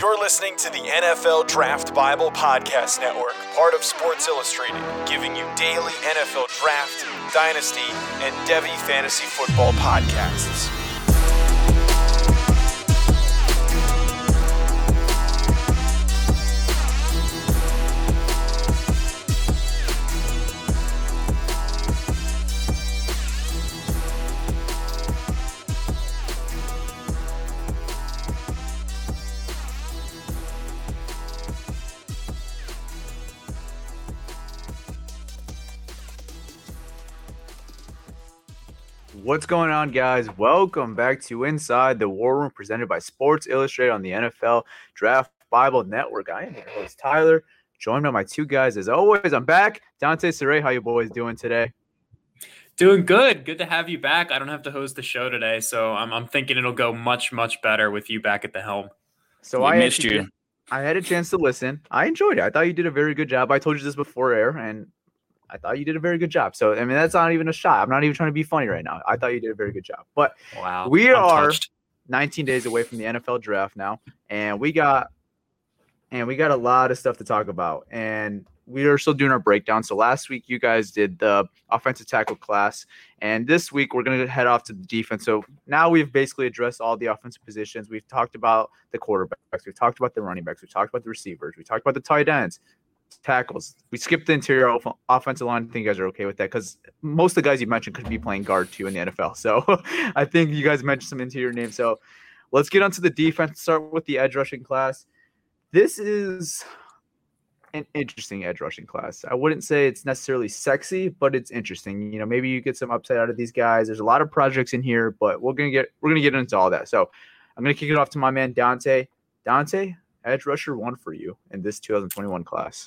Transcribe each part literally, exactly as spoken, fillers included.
You're listening to the N F L Draft Bible Podcast Network, part of Sports Illustrated, giving you daily N F L Draft, Dynasty, and Devy Fantasy Football podcasts. What's going on, guys? Welcome back to Inside the War Room, presented by Sports Illustrated on the N F L Draft Bible Network. I am your host, Tyler, joined by my two guys. As always, I'm back. Dante Saray, how you boys doing today? Doing good. Good to have you back. I don't have to host the show today, so I'm, I'm thinking it'll go much, much better with you back at the helm. So we I missed actually, you. I had a chance to listen. I enjoyed it. I thought you did a very good job. I told you this before air, and I thought you did a very good job. So, I mean, that's not even a shot. I'm not even trying to be funny right now. I thought you did a very good job. But wow, we I'm are touched. nineteen days away from the N F L draft now, and we got and we got a lot of stuff to talk about. And we are still doing our breakdown. So last week you guys did the offensive tackle class, and this week we're going to head off to the defense. So now we've basically addressed all the offensive positions. We've talked about the quarterbacks. We've talked about the running backs. We've talked about the receivers. We talked about the tight ends. Tackles. We skipped the interior off- offensive line. I think you guys are okay with that because most of the guys you mentioned could be playing guard too in the N F L. So I think you guys mentioned some interior names. So let's get onto the defense. Start with the edge rushing class. This is an interesting edge rushing class. I wouldn't say it's necessarily sexy, but it's interesting. You know, maybe you get some upside out of these guys. There's a lot of projects in here, but we're gonna get we're gonna get into all that. So I'm gonna kick it off to my man Dante. Dante, edge rusher one for you in this two thousand twenty-one class.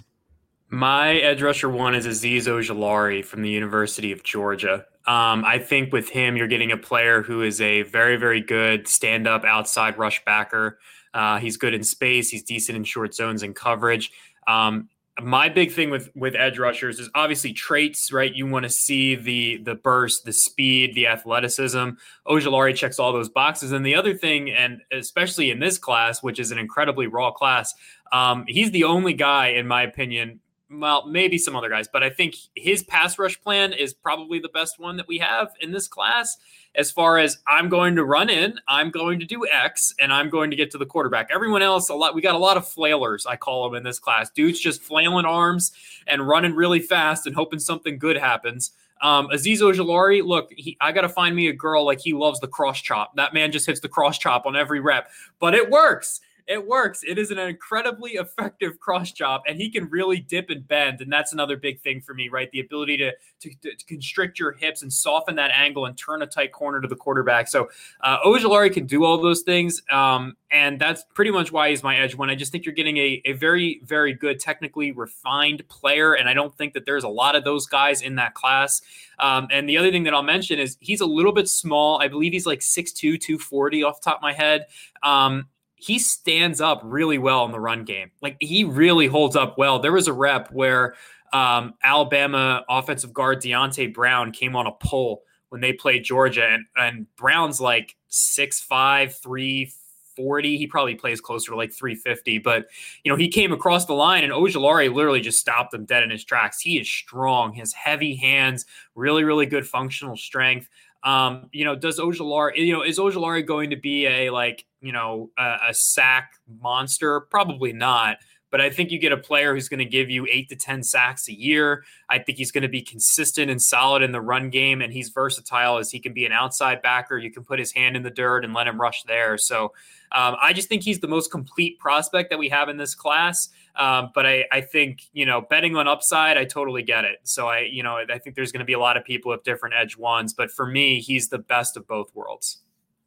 My edge rusher one is Azeez Ojulari from the University of Georgia. Um, I think with him, you're getting a player who is a very, very good stand-up outside rush backer. Uh, he's good in space. He's decent in short zones and coverage. Um, my big thing with, with edge rushers is obviously traits, right? You want to see the the burst, the speed, the athleticism. Ojulari checks all those boxes. And the other thing, and especially in this class, which is an incredibly raw class, um, he's the only guy, in my opinion, well, maybe some other guys, but I think his pass rush plan is probably the best one that we have in this class. As far as I'm going to run in, I'm going to do X, and I'm going to get to the quarterback. Everyone else, a lot. We got a lot of flailers, I call them in this class. Dudes just flailing arms and running really fast and hoping something good happens. Um, Azeez Ojulari, look, he, I got to find me a girl like he loves the cross chop. That man just hits the cross chop on every rep, but it works. It works. It is an incredibly effective cross chop, and he can really dip and bend, and that's another big thing for me, right? The ability to, to, to constrict your hips and soften that angle and turn a tight corner to the quarterback. So uh, Ojulari can do all those things, um, and that's pretty much why he's my edge one. I just think you're getting a, a very, very good, technically refined player, and I don't think that there's a lot of those guys in that class. Um, and the other thing that I'll mention is he's a little bit small. I believe he's like six two, two forty off the top of my head. Um, He stands up really well in the run game. Like, he really holds up well. There was a rep where um, Alabama offensive guard Deonte Brown came on a pull when they played Georgia, and, and Brown's like six five, three forty. He probably plays closer to like three fifty, but you know, he came across the line and Ojulari literally just stopped him dead in his tracks. He is strong. He has heavy hands, really, really good functional strength. Um, you know, does Ojulari, you know, is Ojulari going to be a, like, you know, a, a sack monster? Probably not. But I think you get a player who's going to give you eight to ten sacks a year. I think he's going to be consistent and solid in the run game, and he's versatile as he can be an outside backer. You can put his hand in the dirt and let him rush there. So um, I just think he's the most complete prospect that we have in this class. Um, but I, I think, you know, betting on upside, I totally get it. So I, you know, I think there's going to be a lot of people with different edge ones, but for me, he's the best of both worlds.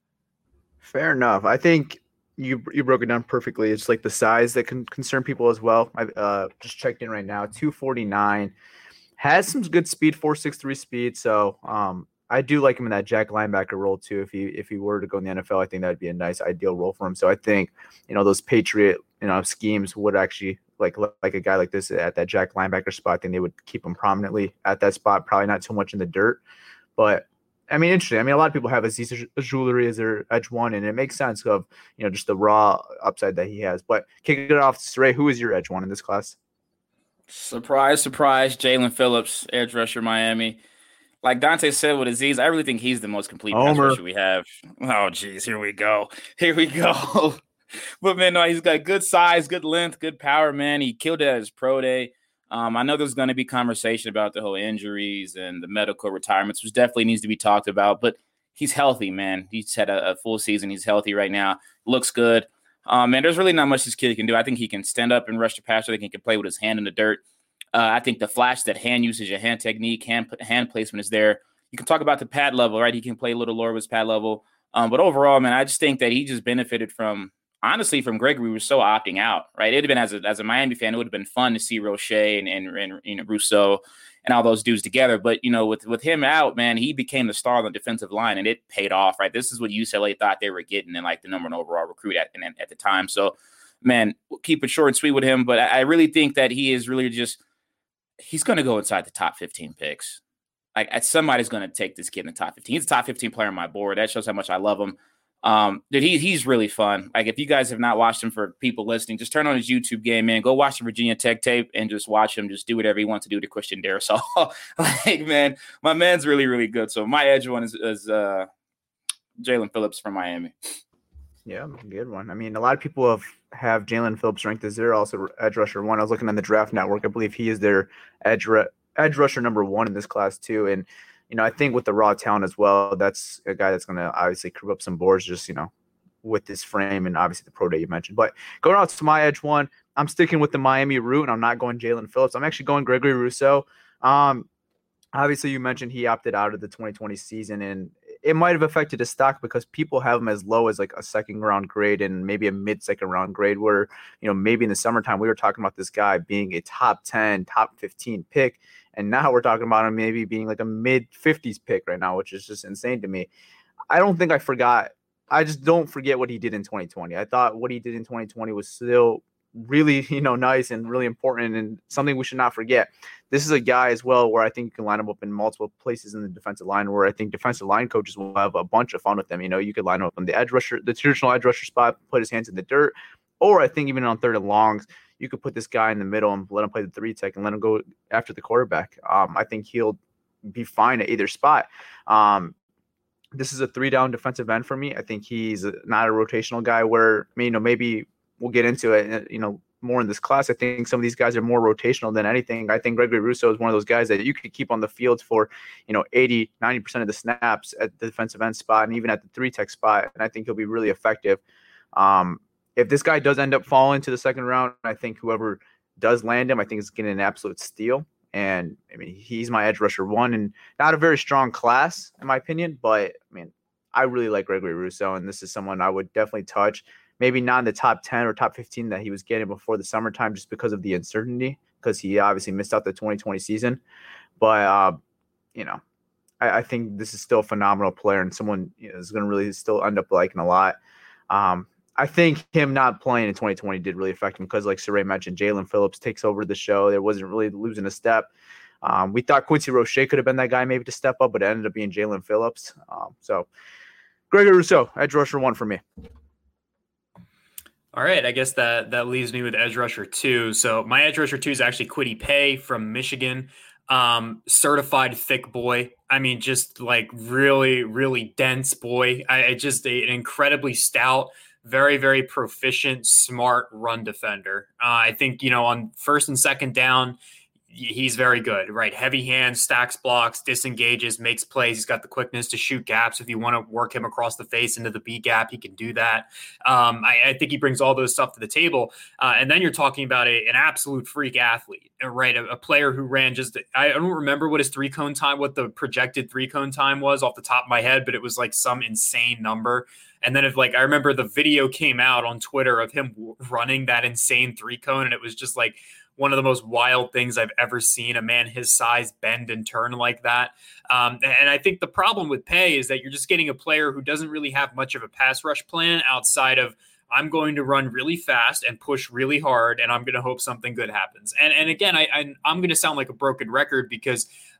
Fair enough. I think you you broke it down perfectly. It's like the size that can concern people as well. I uh, just checked in right now, two forty-nine, has some good speed, four six three speed. So um, I do like him in that jack linebacker role too. If he if he were to go in the N F L, I think that'd be a nice ideal role for him. So I think, you know, those Patriot, you know, schemes would actually like like a guy like this at that jack linebacker spot. I think they would keep him prominently at that spot. Probably not too much in the dirt, but I mean, interesting. I mean, a lot of people have Azeez Ojulari as their edge one, and it makes sense of, you know, just the raw upside that he has. But kicking it off, Ray, who is your edge one in this class? Surprise, surprise, Jaelan Phillips, edge rusher, Miami. Like Dante said with Azeez, I really think he's the most complete pass rusher we have. Oh, geez, here we go. Here we go. But, man, no, he's got good size, good length, good power, man. He killed it at his pro day. Um, I know there's going to be conversation about the whole injuries and the medical retirements, which definitely needs to be talked about. But he's healthy, man. He's had a, a full season. He's healthy right now. Looks good. Um, and there's really not much this kid can do. I think he can stand up and rush the passer. I think he can play with his hand in the dirt. Uh, I think the flash, that hand usage, and hand technique, hand hand placement is there. You can talk about the pad level, right? He can play a little lower with his pad level. Um, but overall, man, I just think that he just benefited from, honestly, from Gregory Rousseau opting out, right? It would have been, as a, as a Miami fan, it would have been fun to see Roche and, and, and you know, Rousseau and all those dudes together. But, you know, with, with him out, man, he became the star on the defensive line, and it paid off, right? This is what U C L A thought they were getting in, like, the number one overall recruit at, at the time. So, man, we'll keep it short and sweet with him. But I, I really think that he is really just – he's going to go inside the top fifteen picks. Like, somebody's going to take this kid in the top fifteen. He's a top fifteen player on my board. That shows how much I love him. Um, dude, he, he's really fun. Like, if you guys have not watched him, for people listening, just turn on his YouTube game, man. Go watch the Virginia Tech tape and just watch him just do whatever he wants to do to Christian Darrisaw. Like, man, my man's really, really good. So my edge one is, is uh, Jaelan Phillips from Miami. Yeah, good one. I mean, a lot of people have, have Jaelan Phillips ranked as their also edge rusher one. I was looking on the Draft Network. I believe he is their edge re- edge rusher number one in this class too. And, you know, I think with the raw talent as well, that's a guy that's going to obviously creep up some boards just, you know, with this frame and obviously the pro day you mentioned. But going out to my edge one, I'm sticking with the Miami route, and I'm not going Jaelan Phillips. I'm actually going Gregory Rousseau. Um, obviously, you mentioned he opted out of the twenty twenty season, and it might have affected his stock because people have him as low as like a second round grade and maybe a mid second round grade, where, you know, maybe in the summertime we were talking about this guy being a top ten, top fifteen pick. And now we're talking about him maybe being like a mid fifties pick right now, which is just insane to me. I don't think I forgot. I just don't forget what he did in twenty twenty. I thought what he did in twenty twenty was still really, you know, nice and really important and something we should not forget. This is a guy as well where I think you can line him up in multiple places in the defensive line, where I think defensive line coaches will have a bunch of fun with them. You know, you could line him up on the edge rusher, the traditional edge rusher spot, put his hands in the dirt, or I think even on third and longs, you could put this guy in the middle and let him play the three tech and let him go after the quarterback. Um, I think he'll be fine at either spot. Um, this is a three down defensive end for me. I think he's not a rotational guy where, you know, maybe we'll get into it, you know, more in this class. I think some of these guys are more rotational than anything. I think Gregory Rousseau is one of those guys that you could keep on the field for, you know, eighty, ninety percent of the snaps at the defensive end spot and even at the three tech spot. And I think he'll be really effective. Um, if this guy does end up falling to the second round, I think whoever does land him, I think is getting an absolute steal. And I mean, he's my edge rusher one, and not a very strong class in my opinion, but I mean, I really like Gregory Rousseau, and this is someone I would definitely touch. Maybe not in the top ten or top fifteen that he was getting before the summertime, just because of the uncertainty, because he obviously missed out the twenty twenty season. But, uh, you know, I, I think this is still a phenomenal player, and someone, you know, is going to really still end up liking a lot. Um, I think him not playing in twenty twenty did really affect him because, like Saray mentioned, Jaelan Phillips takes over the show. There wasn't really losing a step. Um, we thought Quincy Roche could have been that guy maybe to step up, but it ended up being Jaelan Phillips. Um, so, Gregory Rousseau, edge rusher one for me. All right, I guess that that leaves me with edge rusher two. So my edge rusher two is actually Kwity Paye from Michigan, um, certified thick boy. I mean, just like really, really dense boy. I, I just a, an incredibly stout, very, very proficient, smart run defender. Uh, I think, you know, on first and second down, he's very good, right? Heavy hands, stacks blocks, disengages, makes plays. He's got the quickness to shoot gaps. If you want to work him across the face into the B gap, he can do that. Um, I, I think he brings all those stuff to the table. Uh, and then you're talking about a, an absolute freak athlete, right? A, a player who ran just, I don't remember what his three cone time, what the projected three cone time was off the top of my head, but it was like some insane number. And then if like, I remember the video came out on Twitter of him running that insane three cone. And it was just like one of the most wild things I've ever seen, a man his size bend and turn like that. Um, and I think the problem with Paye is that you're just getting a player who doesn't really have much of a pass rush plan outside of, I'm going to run really fast and push really hard, and I'm going to hope something good happens. And and again, I, I, I'm going to sound like a broken record because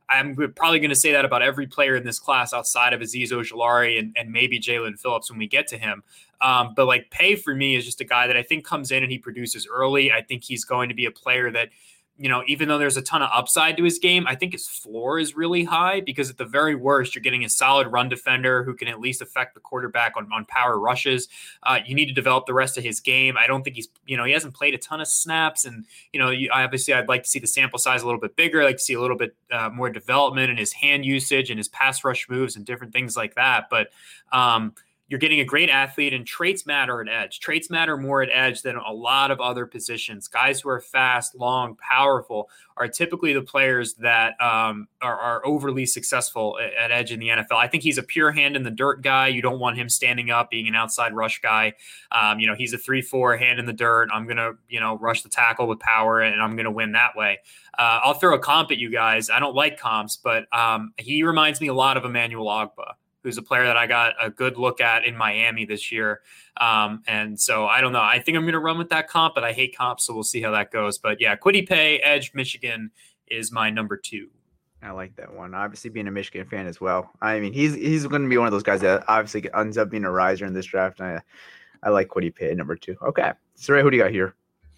I'm probably going to say that about every player in this class outside of Azeez Ojulari and, and maybe Jaelan Phillips when we get to him. Um, but like Paye for me is just a guy that I think comes in and he produces early. I think he's going to be a player that, you know, even though there's a ton of upside to his game, I think his floor is really high because at the very worst, you're getting a solid run defender who can at least affect the quarterback on, on power rushes. Uh, you need to develop the rest of his game. I don't think he's, you know, he hasn't played a ton of snaps. And, you know, you, obviously I'd like to see the sample size a little bit bigger. I'd like to see a little bit uh, more development in his hand usage and his pass rush moves and different things like that. But, um, you're getting a great athlete, and traits matter at edge. Traits matter more at edge than a lot of other positions. Guys who are fast, long, powerful are typically the players that um, are, are overly successful at, at edge in the N F L. I think he's a pure hand in the dirt guy. You don't want him standing up, being an outside rush guy. Um, you know, he's a three four hand in the dirt. I'm going to, you know, rush the tackle with power, and I'm going to win that way. Uh, I'll throw a comp at you guys. I don't like comps, but um, he reminds me a lot of Emmanuel Ogbah, who's a player that I got a good look at in Miami this year. Um, and so I don't know. I think I'm going to run with that comp, but I hate comps, so we'll see how that goes. But yeah, Kwity Paye, edge, Michigan is my number two. I like that one. Obviously, being a Michigan fan as well. I mean, he's he's going to be one of those guys that obviously ends up being a riser in this draft. And I, I like Kwity Paye, number two. Okay. So, Ray, who do you got here?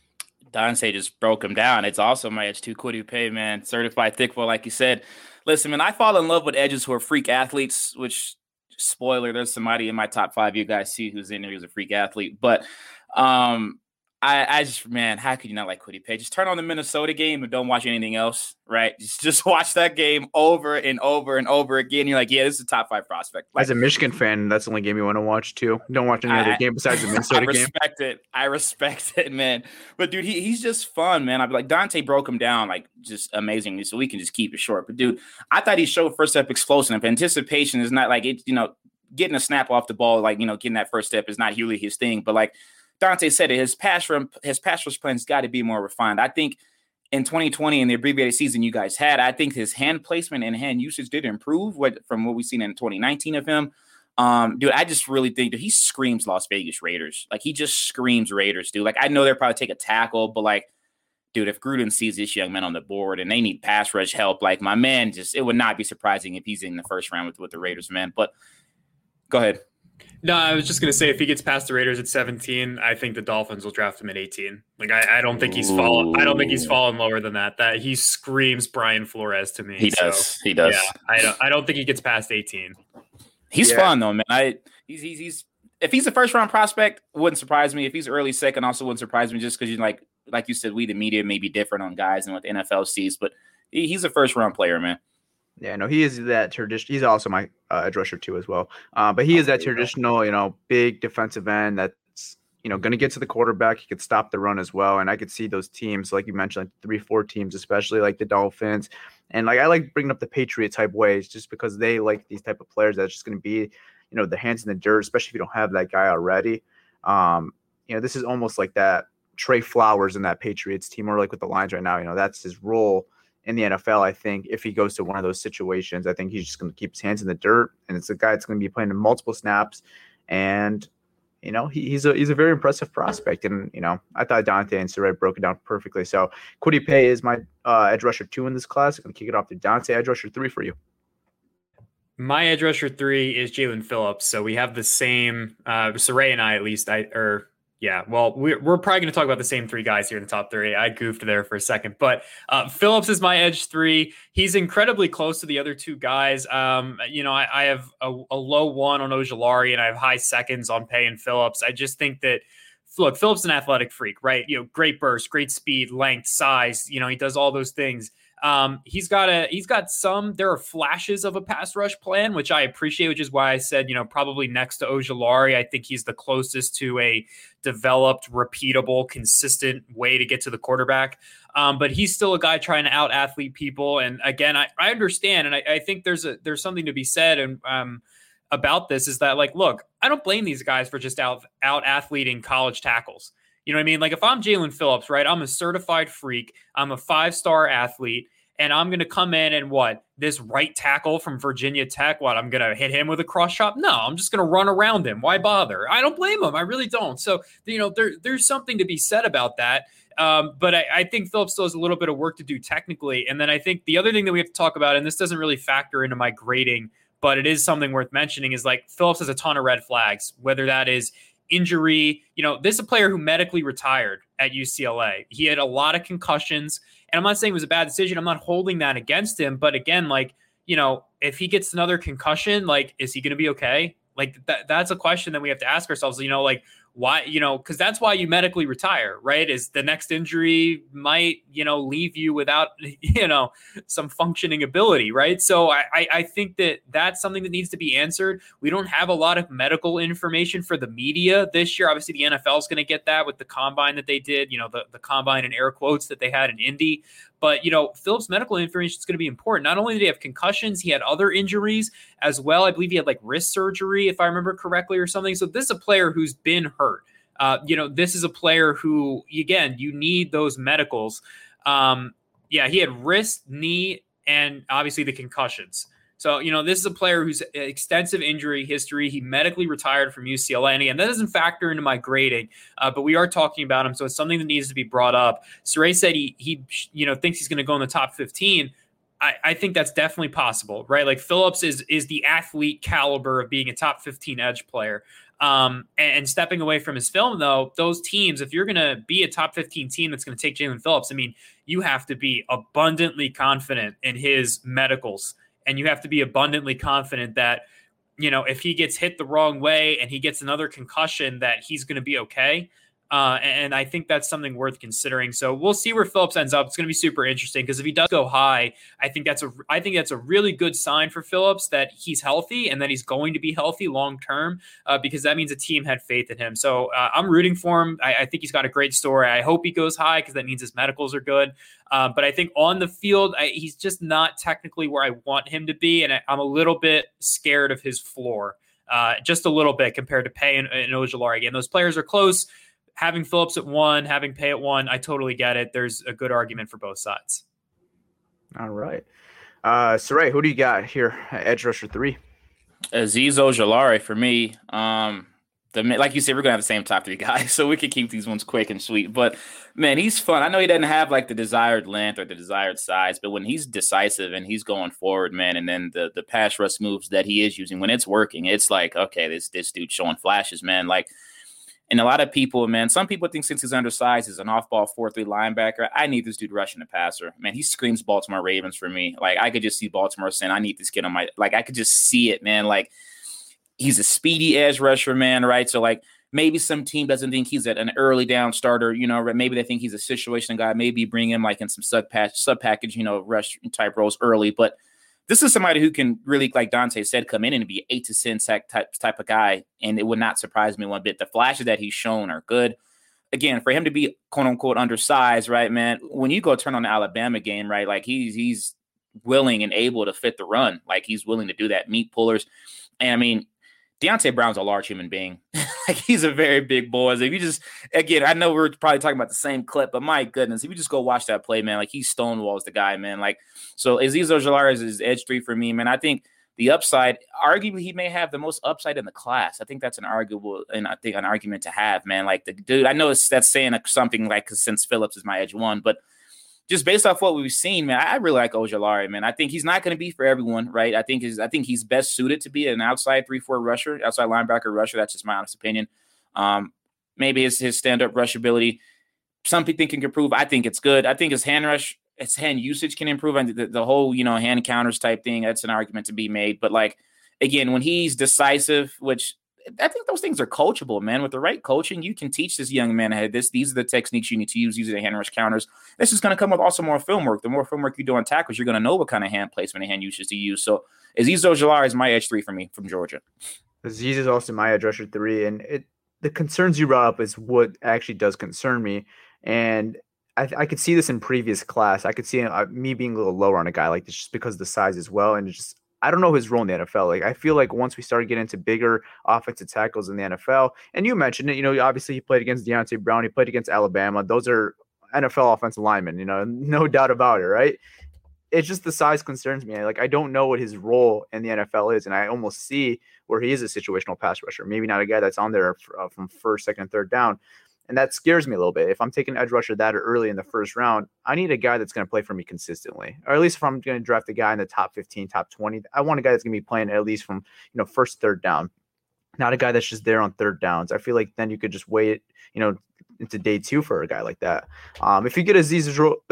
Dante just broke him down. It's also my edge two, Kwity Paye, man. Certified thick boy, like you said. Listen, man, I fall in love with edges who are freak athletes, which, spoiler, there's somebody in my top five you guys see who's in there who's a freak athlete. But um, I, I just, man, how could you not like Kwity Paye? Just turn on the Minnesota game and don't watch anything else, right? Just, just watch that game over and over and over again. You're like, yeah, this is a top five prospect. Like, as a Michigan fan, that's the only game you want to watch, too. Don't watch any I, other game besides the Minnesota game. I respect game. it. I respect it, man. But, dude, he, he's just fun, man. I'd be like, Dante broke him down, like, just amazingly, so we can just keep it short. But, dude, I thought he showed first step explosiveness. Anticipation is not like, it, you know, getting a snap off the ball, like, you know, getting that first step is not really his thing. But, like Dante said, it, his pass run, his pass rush plan's got to be more refined. I think in twenty twenty, in the abbreviated season you guys had, I think his hand placement and hand usage did improve what, from what we've seen in twenty nineteen of him. Um, dude, I just really think that he screams Las Vegas Raiders. Like, he just screams Raiders, dude. Like, I know they'll probably take a tackle, but, like, dude, if Gruden sees this young man on the board and they need pass rush help, like, my man, just, it would not be surprising if he's in the first round with, with the Raiders, man. But go ahead. No, I was just going to say, if he gets past the Raiders at seventeen, I think the Dolphins will draft him at eighteen. Like, I, I don't think he's fallen. I don't think he's fallen lower than that. That he screams Brian Flores to me. He so, does. He does. Yeah, I don't. I don't think he gets past eighteen. He's yeah. fun though, man. I he's, he's he's if he's a first round prospect, wouldn't surprise me. If he's early second, also wouldn't surprise me. Just because you like like you said, we the media may be different on guys and what the N F L sees, but he, he's a first round player, man. Yeah, no, he is that tradition. He's also my uh, edge rusher too as well. Uh, but he is that traditional, you know, big defensive end that's, you know, going to get to the quarterback. He could stop the run as well. And I could see those teams, like you mentioned, like three, four teams, especially like the Dolphins. And like I like bringing up the Patriot type ways just because they like these type of players that's just going to be, you know, the hands in the dirt, especially if you don't have that guy already. Um, you know, this is almost like that Trey Flowers in that Patriots team, or like with the Lions right now. You know, that's his role in the N F L. I think if he goes to one of those situations, I think he's just going to keep his hands in the dirt, and it's a guy that's going to be playing in multiple snaps. And, you know, he, he's a, he's a very impressive prospect. And, you know, I thought Dante and Saray broke it down perfectly. So Kwity Paye is my uh, edge rusher two in this class. I'm going to kick it off to Dante. Edge rusher three for you. My edge rusher three is Jaelan Phillips. So we have the same, uh, Saray and I, at least I, or Yeah, well, we're, we're probably going to talk about the same three guys here in the top three. I goofed there for a second, but uh, Phillips is my edge three. He's incredibly close to the other two guys. Um, you know, I, I have a, a low one on Ojulari, and I have high seconds on Paye and Phillips. I just think that, look, Phillips is an athletic freak, right? You know, great burst, great speed, length, size. You know, he does all those things. Um, he's got a, he's got some, there are flashes of a pass rush plan, which I appreciate, which is why I said, you know, probably next to Ojulari, I think he's the closest to a developed, repeatable, consistent way to get to the quarterback. Um, but he's still a guy trying to out athlete people. And again, I, I understand. And I, I think there's a, there's something to be said. And, um, about this is that, like, look, I don't blame these guys for just out, out athleting college tackles. You know what I mean? Like, if I'm Jaelan Phillips, right, I'm a certified freak. I'm a five-star athlete, and I'm going to come in and what? This right tackle from Virginia Tech, what? I'm going to hit him with a cross chop? No, I'm just going to run around him. Why bother? I don't blame him. I really don't. So, you know, there, there's something to be said about that. Um, but I, I think Phillips still has a little bit of work to do technically. And then I think the other thing that we have to talk about, and this doesn't really factor into my grading, but it is something worth mentioning, is like Phillips has a ton of red flags, whether that is injury. You know, this is a player who medically retired at U C L A. He had a lot of concussions, and I'm not saying it was a bad decision. I'm not holding that against him. But again, like, you know, if he gets another concussion, like, is he going to be okay? Like, that, that's a question that we have to ask ourselves, you know, like, why, you know, because that's why you medically retire, right? Is the next injury might, you know, leave you without, you know, some functioning ability, right? So I, I think that that's something that needs to be answered. We don't have a lot of medical information for the media this year. Obviously, the N F L is going to get that with the combine that they did, you know, the, the combine in air quotes that they had in Indy. But, you know, Phillips' medical information is going to be important. Not only did he have concussions, he had other injuries as well. I believe he had like wrist surgery, if I remember correctly, or something. So this is a player who's been hurt. Uh, you know, this is a player who, again, you need those medicals. Um, yeah, he had wrist, knee, and obviously the concussions. So, you know, this is a player who's extensive injury history. He medically retired from U C L A. And again, that doesn't factor into my grading, uh, but we are talking about him. So it's something that needs to be brought up. Saray said he, he you know, thinks he's going to go in the top fifteen. I, I think that's definitely possible, right? Like Phillips is is the athlete caliber of being a top fifteen edge player. Um, and, and stepping away from his film, though, those teams, if you're going to be a top fifteen team that's going to take Jaelan Phillips, I mean, you have to be abundantly confident in his medicals. And you have to be abundantly confident that, you know, if he gets hit the wrong way and he gets another concussion, that he's going to be okay. Uh, and I think that's something worth considering. So we'll see where Phillips ends up. It's going to be super interesting because if he does go high, I think that's a I think that's a really good sign for Phillips that he's healthy and that he's going to be healthy long term, uh, because that means the team had faith in him. So uh, I'm rooting for him. I, I think he's got a great story. I hope he goes high because that means his medicals are good. Uh, but I think on the field, I, he's just not technically where I want him to be, and I, I'm a little bit scared of his floor, uh, just a little bit compared to Pay and, and Ojulari. Again, those players are close. Having Phillips at one, having Pay at one, I totally get it. There's a good argument for both sides. All right. Uh, Saray, who do you got here at edge rusher three? Azeez Ojulari for me. Um, the like you said, we're going to have the same top three guys, so we can keep these ones quick and sweet. But, man, he's fun. I know he doesn't have, like, the desired length or the desired size, but when he's decisive and he's going forward, man, and then the the pass rush moves that he is using, when it's working, it's like, okay, this this dude's showing flashes, man. Like, and a lot of people, man, some people think since he's undersized, he's an off-ball four three linebacker. I need this dude rushing the passer. Man, he screams Baltimore Ravens for me. Like, I could just see Baltimore saying, I need this kid on my – like, I could just see it, man. Like, he's a speedy edge rusher, man, right? So, like, maybe some team doesn't think he's an early down starter, you know, maybe they think he's a situational guy. Maybe bring him, like, in some sub-patch, sub-package, you know, rush-type roles early. But this is somebody who can really, like Dante said, come in and be eight to ten sack type type of guy, and it would not surprise me one bit. The flashes that he's shown are good. Again, for him to be quote unquote undersized, right, man? When you go turn on the Alabama game, right, like he's he's willing and able to fit the run, like he's willing to do that, meat pullers, and I mean, Deontay Brown's a large human being. Like, he's a very big boy. So if you just, again, I know we're probably talking about the same clip, but my goodness, if you just go watch that play, man, like he stonewalls the guy, man. Like, so Azeez Ojulari is his edge three for me, man. I think the upside, arguably, he may have the most upside in the class. I think that's an arguable, and I think an argument to have, man. Like, the dude, I know it's, that's saying something like, since Phillips is my edge one, but just based off what we've seen, man, I really like Ojulari, man. I think he's not going to be for everyone, right? I think he's, I think he's best suited to be an outside three four rusher, outside linebacker rusher. That's just my honest opinion. Um, maybe his his stand-up rush ability, some people think can improve. I think it's good. I think his hand rush, his hand usage can improve. And the, the whole, you know, hand counters type thing, that's an argument to be made. But, like, again, when he's decisive, which I think those things are coachable, man. With the right coaching, you can teach this young man, hey, this, these are the techniques you need to use. These are the hand rush counters. This is going to come with also more film work. The more film work you do on tackles, you're going to know what kind of hand placement and hand usage to use. So Azeez Ojulari is my edge three for me from Georgia. Azeez is also my edge rusher three. And it, the concerns you brought up is what actually does concern me. And I, I could see this in previous class. I could see uh, me being a little lower on a guy like this just because of the size as well. And it's just, I don't know his role in the N F L. Like, I feel like once we started getting into bigger offensive tackles in the N F L, and you mentioned it, you know, obviously he played against Deontay Brown, he played against Alabama. Those are N F L offensive linemen, you know, no doubt about it, right? It's just the size concerns me. Like, I don't know what his role in the N F L is, and I almost see where he is a situational pass rusher. Maybe not a guy that's on there for, uh, from first, second, and third down. And that scares me a little bit. If I'm taking edge rusher that early in the first round, I need a guy that's going to play for me consistently. Or at least if I'm going to draft a guy in the top fifteen, top twenty, I want a guy that's going to be playing at least from, you know, first, third down. Not a guy that's just there on third downs. I feel like then you could just wait, you know, into day two for a guy like that. Um, if you get Azeez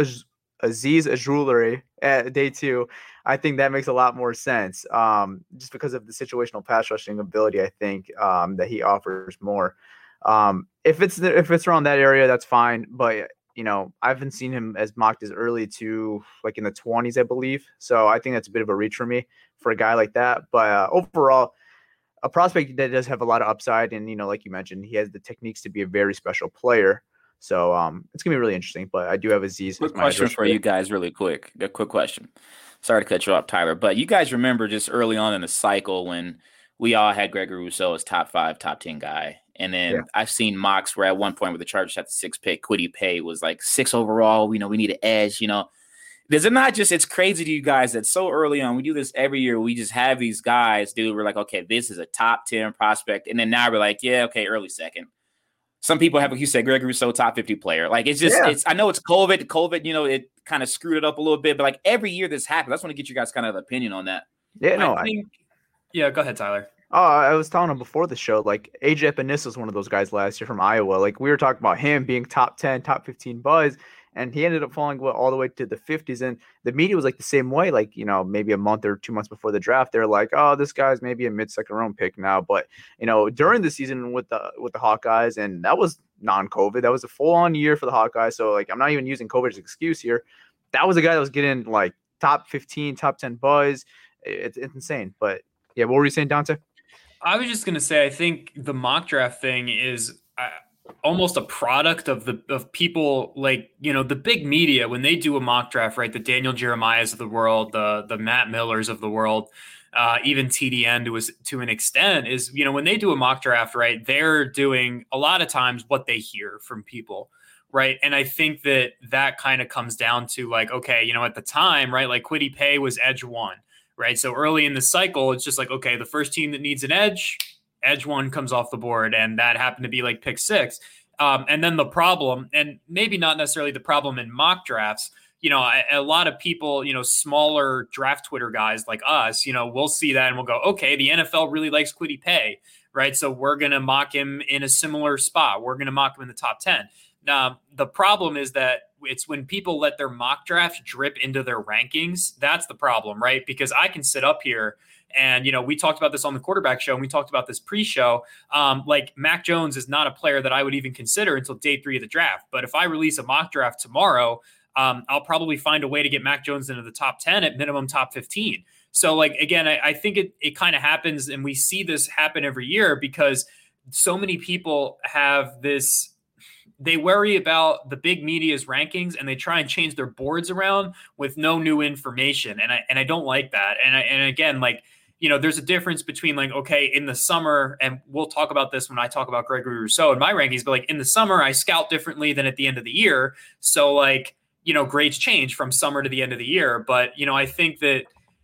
Azeez Ojulari at day two, I think that makes a lot more sense. Um, just because of the situational pass rushing ability, I think um, that he offers more. Um, if it's if it's around that area, that's fine. But you know, I haven't seen him as mocked as early to like in the twenties, I believe. So I think that's a bit of a reach for me for a guy like that. But uh, overall, a prospect that does have a lot of upside, and you know, like you mentioned, he has the techniques to be a very special player. So um, it's gonna be really interesting. But I do have Azeez. Quick question for you guys, really quick. A quick question. Sorry to cut you off, Tyler, but you guys remember just early on in the cycle when we all had Gregory Rousseau as top five, top ten guy. And then yeah. I've seen mocks where at one point where the Chargers had the six pick, Kwity Paye was like six overall. You know, we need an edge, you know. Does it not just, it's crazy to you guys that so early on, we do this every year. We just have these guys, dude. We're like, okay, this is a top ten prospect. And then now we're like, yeah, okay, early second. Some people have, like you said, Gregory Rousseau, top fifty player. Like, it's just, yeah. it's, I know it's COVID. COVID, you know, it kind of screwed it up a little bit. But like every year this happens. I just want to get you guys kind of opinion on that. Yeah, no, I think, I, yeah, go ahead, Tyler. Oh, I was telling him before the show, like A J Epinesa was one of those guys last year from Iowa. Like we were talking about him being top ten, top fifteen buzz, and he ended up falling all the way to the fifties. And the media was like the same way, like, you know, maybe a month or two months before the draft, they're like, oh, this guy's maybe a mid-second round pick now. But, you know, during the season with the with the Hawkeyes, and that was non-COVID, that was a full-on year for the Hawkeyes. So, like, I'm not even using COVID as an excuse here. That was a guy that was getting, like, top fifteen, top ten buzz. It's, it's insane. But, yeah, what were you saying, Dante? I was just going to say, I think the mock draft thing is uh, almost a product of the of people like, you know, the big media when they do a mock draft, right? The Daniel Jeremiahs of the world, the the Matt Millers of the world, uh, even T D N to, a, to an extent is, you know, when they do a mock draft, right, they're doing a lot of times what they hear from people. Right. And I think that that kind of comes down to like, okay, you know, at the time, right, like Kwity Paye was edge one. Right. So early in the cycle, it's just like, okay, the first team that needs an edge, edge one comes off the board. And that happened to be like pick six. Um, and then the problem, and maybe not necessarily the problem in mock drafts, you know, a, a lot of people, you know, smaller draft Twitter guys like us, you know, we'll see that and we'll go, okay, the N F L really likes Kwity Paye. Right. So we're going to mock him in a similar spot. We're going to mock him in the top ten. Now, the problem is that it's when people let their mock draft drip into their rankings. That's the problem, right? Because I can sit up here and, you know, we talked about this on the quarterback show and we talked about this pre-show. Um, like Mac Jones is not a player that I would even consider until day three of the draft. But if I release a mock draft tomorrow, um, I'll probably find a way to get Mac Jones into the top ten at minimum top fifteen. So like, again, I, I think it, it kind of happens and we see this happen every year because so many people have this, they worry about the big media's rankings and they try and change their boards around with no new information. And I, and I don't like that. And I, and again, like, you know, there's a difference between like, okay, in the summer, and we'll talk about this when I talk about Gregory Rousseau in my rankings, but like in the summer, I scout differently than at the end of the year. So like, you know, grades change from summer to the end of the year. But, you know, I think that,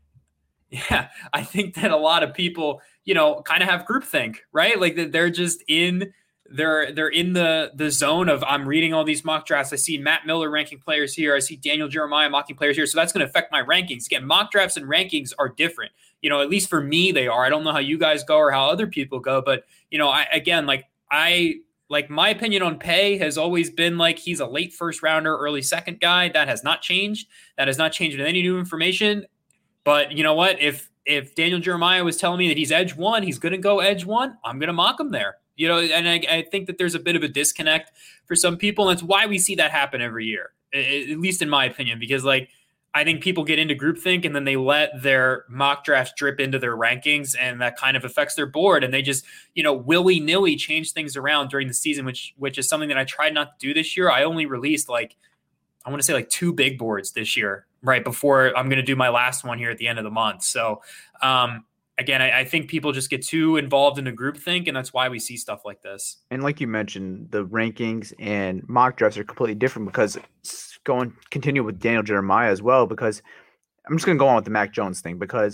yeah, I think that a lot of people, you know, kind of have groupthink, right? Like that they're just in They're they're in the the zone of I'm reading all these mock drafts. I see Matt Miller ranking players here. I see Daniel Jeremiah mocking players here. So that's going to affect my rankings. Again, mock drafts and rankings are different. You know, at least for me, they are. I don't know how you guys go or how other people go. But, you know, I again, like I like my opinion on Paye has always been like he's a late first rounder, early second guy. That has not changed. That has not changed with any new information. But you know what? If if Daniel Jeremiah was telling me that he's edge one, he's going to go edge one, I'm going to mock him there. You know, and I, I think that there's a bit of a disconnect for some people. And that's why we see that happen every year, at least in my opinion, because like I think people get into groupthink and then they let their mock drafts drip into their rankings and that kind of affects their board. And they just, you know, willy nilly change things around during the season, which which is something that I tried not to do this year. I only released like, I want to say like two big boards this year, right before I'm going to do my last one here at the end of the month. So, um, Again, I, I think people just get too involved in a groupthink, and that's why we see stuff like this. And like you mentioned, the rankings and mock drafts are completely different because it's going continue with Daniel Jeremiah as well. Because I'm just going to go on with the Mac Jones thing because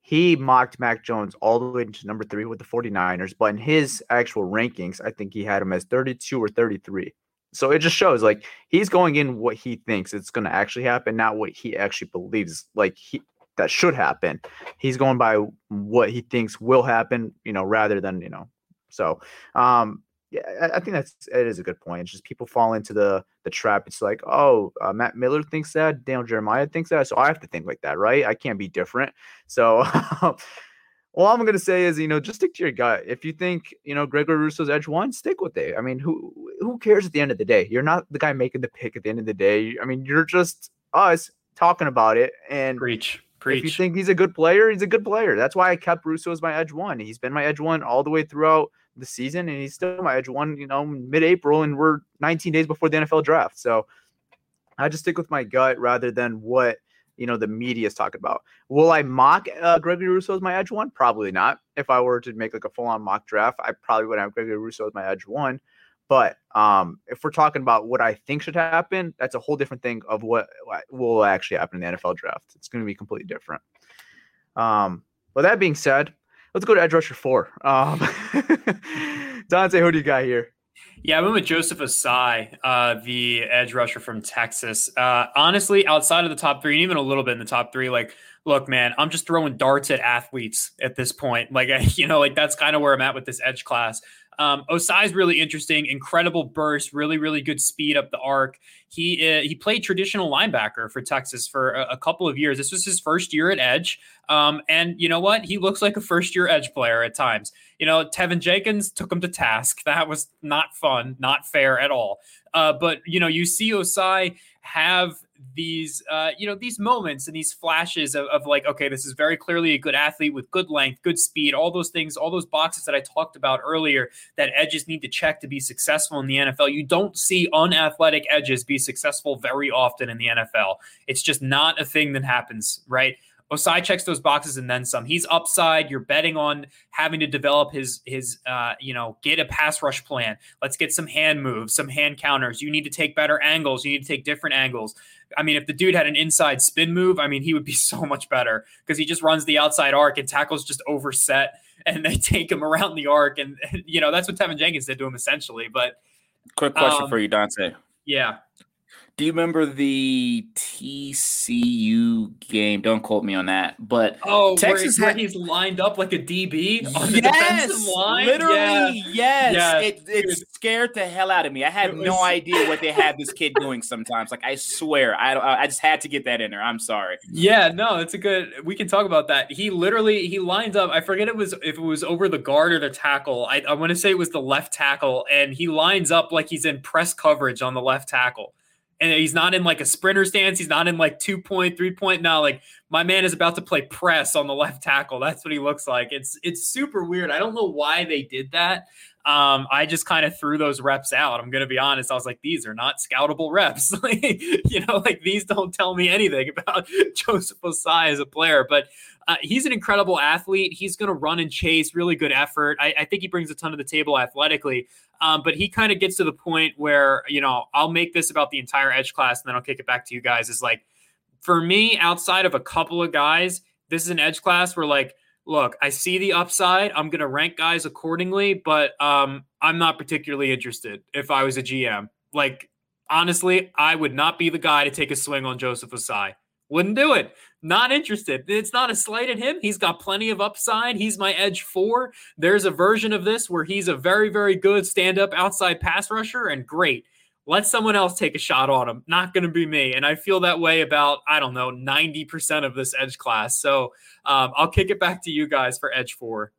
he mocked Mac Jones all the way to number three with the 49ers, but in his actual rankings, I think he had him as thirty-two or thirty-three. So it just shows like he's going in what he thinks it's going to actually happen, not what he actually believes like he that should happen. He's going by what he thinks will happen, you know, rather than, you know, so um, yeah, I, I think that's it is a good point. It's just people fall into the the trap. It's like, oh, uh, Matt Miller thinks that, Daniel Jeremiah thinks that, so I have to think like that, right? I can't be different. So all I'm going to say is, you know, just stick to your gut. If you think, you know, Gregory Rousseau's edge one, stick with it. I mean, who who cares at the end of the day? You're not the guy making the pick at the end of the day. I mean, you're just us talking about it. And preach, preach. If you think he's a good player, he's a good player. That's why I kept Rousseau as my edge one. He's been my edge one all the way throughout the season, and he's still my edge one, you know, mid-April, and we're nineteen days before the N F L draft. So I just stick with my gut rather than what, you know, the media is talking about. Will I mock uh, Gregory Rousseau as my edge one? Probably not. If I were to make like a full-on mock draft, I probably would have Gregory Rousseau as my edge one. But um, if we're talking about what I think should happen, that's a whole different thing of what, what will actually happen in the N F L draft. It's going to be completely different. Um, with that being said, let's go to edge rusher four. Um, Dante, who do you got here? Yeah, I went with Joseph Ossai, uh, the edge rusher from Texas. Uh, honestly, outside of the top three, and even a little bit in the top three, like, look, man, I'm just throwing darts at athletes at this point. Like, you know, like that's kind of where I'm at with this edge class. Um, Ossai is really interesting, incredible burst, really, really good speed up the arc. He uh, he played traditional linebacker for Texas for a, a couple of years. This was his first year at edge. Um, and you know what? He looks like a first-year edge player at times. You know, Tevin Jenkins took him to task. That was not fun, not fair at all. Uh, but, you know, you see Ossai have these, uh, you know, these moments and these flashes of, of like, okay, this is very clearly a good athlete with good length, good speed, all those things, all those boxes that I talked about earlier that edges need to check to be successful in the N F L. You don't see unathletic edges be successful very often in the N F L. It's just not a thing that happens, right? Ossai checks those boxes and then some. He's upside. You're betting on having to develop his, his, uh, you know, get a pass rush plan. Let's get some hand moves, some hand counters. You need to take better angles. You need to take different angles. I mean, if the dude had an inside spin move, I mean, he would be so much better because he just runs the outside arc and tackles just overset and they take him around the arc. And, and you know, that's what Tevin Jenkins did to him essentially. But quick question um, for you, Dante. Yeah. Do you remember the T C U game? Don't quote me on that. But oh, Texas where, had, where he's lined up like a D B on the yes, defensive line. Literally, yeah. yes. Yeah, it it scared the hell out of me. I had was, no idea what they had this kid doing sometimes. Like, I swear, I I just had to get that in there. I'm sorry. Yeah, no, it's a good. We can talk about that. He literally he lines up. I forget it was if it was over the guard or the tackle. I, I want to say it was the left tackle, and he lines up like he's in press coverage on the left tackle. And he's not in like a sprinter stance. He's not in like two point, three point. No, like my man is about to play press on the left tackle. That's what he looks like. It's it's super weird. I don't know why they did that. Um, I just kind of threw those reps out. I'm going to be honest. I was like, these are not scoutable reps. You know, like these don't tell me anything about Joseph Ossai as a player. But uh, he's an incredible athlete. He's going to run and chase, really good effort. I, I think he brings a ton to the table athletically. Um, but he kind of gets to the point where, you know, I'll make this about the entire edge class and then I'll kick it back to you guys. Is like, for me, outside of a couple of guys, this is an edge class where like, look, I see the upside. I'm going to rank guys accordingly, but um, I'm not particularly interested if I was a G M. Like, honestly, I would not be the guy to take a swing on Joseph Ossai. Wouldn't do it. Not interested. It's not a slight at him. He's got plenty of upside. He's my edge four. There's a version of this where he's a very, very good stand-up outside pass rusher, and great. Let someone else take a shot on him. Not going to be me. And I feel that way about, I don't know, ninety percent of this edge class. So um, I'll kick it back to you guys for edge four.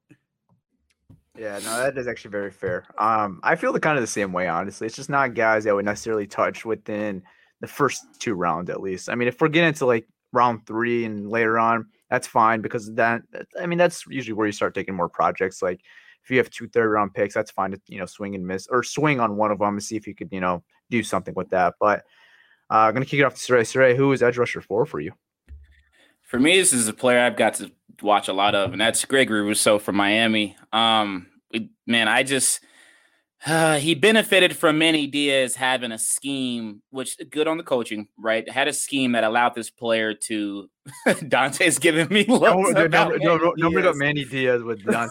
Yeah, no, that is actually very fair. Um, I feel the kind of the same way, honestly. It's just not guys that would necessarily touch within the first two rounds, at least. I mean, if we're getting into like round three and later on, that's fine because that, I mean, that's usually where you start taking more projects. Like if you have two third round picks, that's fine to, you know, swing and miss or swing on one of them and see if you could, you know, do something with that. But uh, I'm going to kick it off to Saray. Saray, who is edge rusher four for you? For me, this is a player I've got to watch a lot of, and that's Gregory Rousseau from Miami. Um, it, man, I just Uh, he benefited from Manny Diaz having a scheme, which good on the coaching, right? Had a scheme that allowed this player to. Dante's giving me looks Don't, about don't, Manny don't, don't bring up Diaz. Manny Diaz with Dante.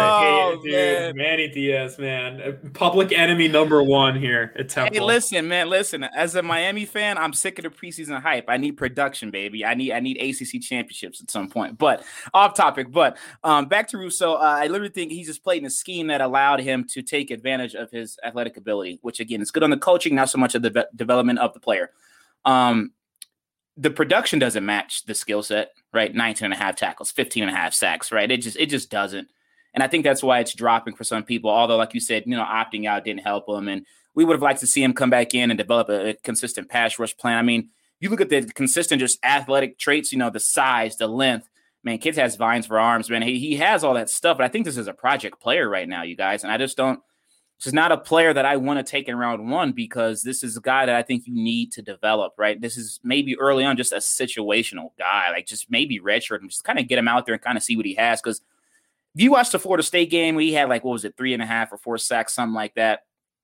Oh, Dude, man. Manny Diaz, man, public enemy number one here at Temple. Hey, listen, man, listen. As a Miami fan, I'm sick of the preseason hype. I need production, baby. I need I need A C C championships at some point. But off topic. But um, back to Rousseau. Uh, I literally think he just played in a scheme that allowed him to take advantage of his athletic ability, which again is good on the coaching, not so much of the ve- development of the player. Um, the production doesn't match the skill set, right? nineteen and a half tackles, fifteen and a half sacks, right? It just it just doesn't. And I think that's why it's dropping for some people. Although, like you said, you know, opting out didn't help him. And we would have liked to see him come back in and develop a, a consistent pass rush plan. I mean, you look at the consistent just athletic traits, you know, the size, the length. Man, kid has vines for arms, man. He, he has all that stuff. But I think this is a project player right now, you guys. And I just don't – this is not a player that I want to take in round one because this is a guy that I think you need to develop, right? This is maybe early on just a situational guy. Like just maybe redshirt him, just kind of get him out there and kind of see what he has because – if you watch the Florida State game, he had like, what was it, three and a half or four sacks, something like that.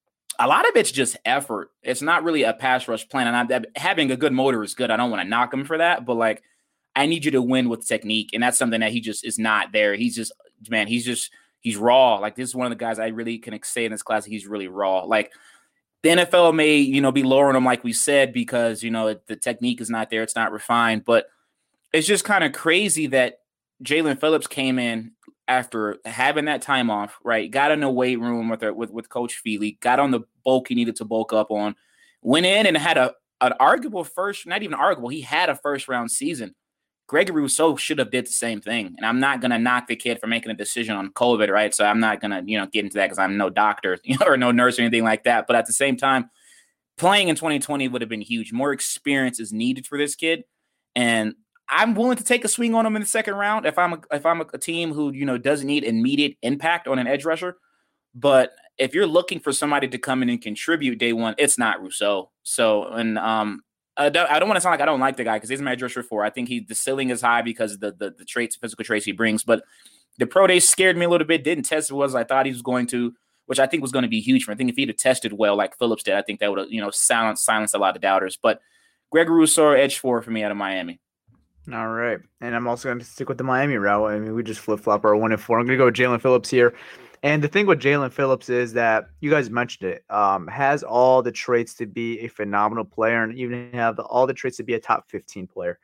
A lot of it's just effort. It's not really a pass rush plan. And I'm, having a good motor is good. I don't want to knock him for that. But like, I need you to win with technique. And that's something that he just is not there. He's just, man, he's just, he's raw. Like this is one of the guys I really can say in this class. He's really raw. Like the N F L may, you know, be lowering him, like we said, because, you know, the technique is not there. It's not refined. But it's just kind of crazy that Jaelan Phillips came in after having that time off, right? Got in the weight room with, her, with with Coach Feely, got on the bulk he needed to bulk up on, went in and had a an arguable first, not even arguable, he had a first round season. Gregory Rousseau should have did the same thing. And I'm not going to knock the kid for making a decision on COVID, right? So I'm not going to, you know, get into that because I'm no doctor you know, or no nurse or anything like that. But at the same time, playing in twenty twenty would have been huge. More experience is needed for this kid. And I'm willing to take a swing on him in the second round if I'm a, if I'm a, a team who, you know, doesn't need immediate impact on an edge rusher. But if you're looking for somebody to come in and contribute day one, it's not Rousseau. So, and um, I don't, I don't want to sound like I don't like the guy because he's my edge rusher four. I think he the ceiling is high because of the, the the traits, physical traits he brings. But the pro day scared me a little bit. Didn't test as well as I thought he was going to, which I think was going to be huge for him. I think if he'd have tested well like Phillips did, I think that would have, you know, silenced silenced a lot of doubters. But Gregory Rousseau, edge four for me out of Miami. All right. And I'm also going to stick with the Miami route. I mean, we just flip-flop our one and four. I'm going to go with Jaelan Phillips here. And the thing with Jaelan Phillips is that, you guys mentioned it, um, has all the traits to be a phenomenal player and even have all the traits to be a top fifteen player.